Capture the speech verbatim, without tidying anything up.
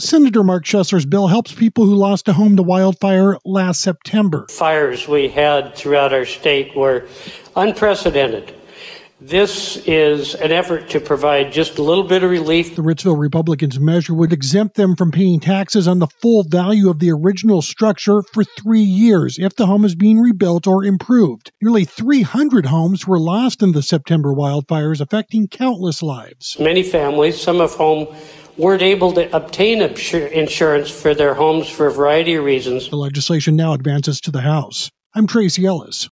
Senator Mark Schessler's bill helps people who lost a home to wildfire last September. Fires we had throughout our state were unprecedented. This is an effort to provide just a little bit of relief. The Ritzville Republicans' measure would exempt them from paying taxes on the full value of the original structure for three years if the home is being rebuilt or improved. Nearly three hundred homes were lost in the September wildfires, affecting countless lives. Many families, some of whom weren't able to obtain insurance for their homes for a variety of reasons. The legislation now advances to the House. I'm Tracy Ellis.